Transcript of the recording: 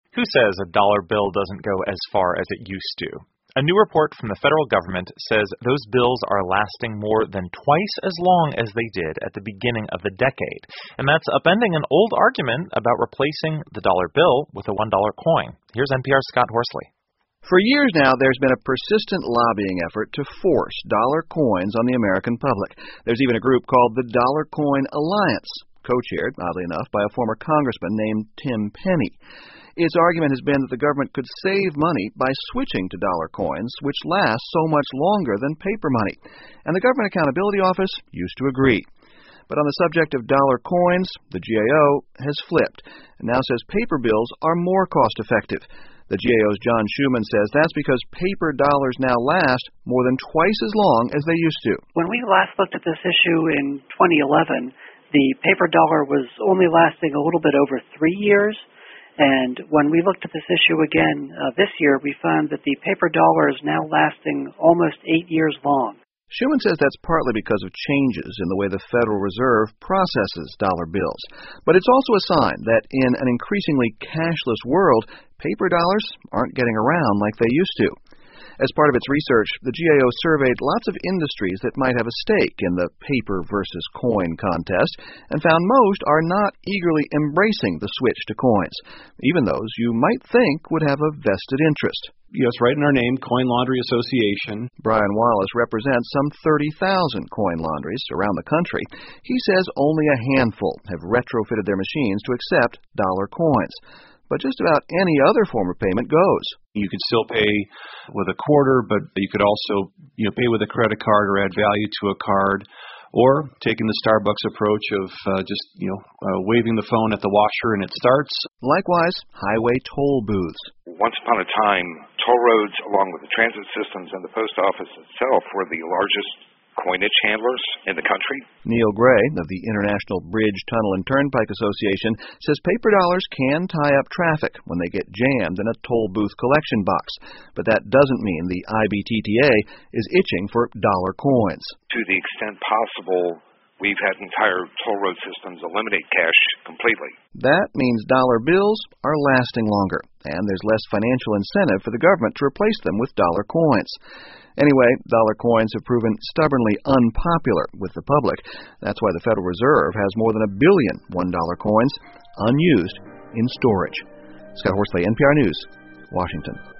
Who says a dollar bill doesn't go as far as it used to? A new report from the federal government says those bills are lasting more than twice as long as they did at the beginning of the decade. And that's upending an old argument about replacing the dollar bill with a $1 coin. Here's NPR's Scott Horsley. For years now, there's been a persistent lobbying effort to force dollar coins on the American public. There's even a group called the Dollar Coin Alliance, co-chaired, oddly enough, by a former congressman named Tim Penny. Its argument has been that the government could save money by switching to dollar coins, which last so much longer than paper money. And the Government Accountability Office used to agree. But on the subject of dollar coins, the GAO has flipped and now says paper bills are more cost-effective. The GAO's John Schuman says that's because paper dollars now last more than twice as long as they used to. When we last looked at this issue in 2011, the paper dollar was only lasting a little bit over 3 years. And when we looked at this issue again this year, we found that the paper dollar is now lasting almost 8 years long. Schuman says that's partly because of changes in the way the Federal Reserve processes dollar bills. But it's also a sign that in an increasingly cashless world, paper dollars aren't getting around like they used to. As part of its research, the GAO surveyed lots of industries that might have a stake in the paper versus coin contest and found most are not eagerly embracing the switch to coins, even those you might think would have a vested interest. Yes, right in our name, Coin Laundry Association. Brian Wallace represents some 30,000 coin laundries around the country. He says only a handful have retrofitted their machines to accept dollar coins. But just about any other form of payment goes. You could still pay with a quarter, but you could also pay with a credit card or add value to a card, or taking the Starbucks approach of waving the phone at the washer and it starts. Likewise, highway toll booths. Once upon a time, toll roads, along with the transit systems and the post office itself, were the largest coinage handlers in the country. Neil Gray of the International Bridge, Tunnel, and Turnpike Association says paper dollars can tie up traffic when they get jammed in a toll booth collection box. But that doesn't mean the IBTTA is itching for dollar coins. To the extent possible, we've had entire toll road systems eliminate cash completely. That means dollar bills are lasting longer, and there's less financial incentive for the government to replace them with dollar coins. Anyway, dollar coins have proven stubbornly unpopular with the public. That's why the Federal Reserve has more than 1 billion $1 coins unused in storage. Scott Horsley, NPR News, Washington.